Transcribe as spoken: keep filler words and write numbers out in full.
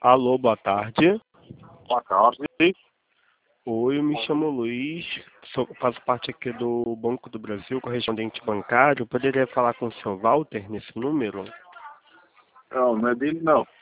Alô, boa tarde. Boa tarde. Oi, eu me chamo Luiz, sou, faço parte aqui do Banco do Brasil, correspondente bancário. Poderia falar com o senhor Walter nesse número? Não, não é dele não.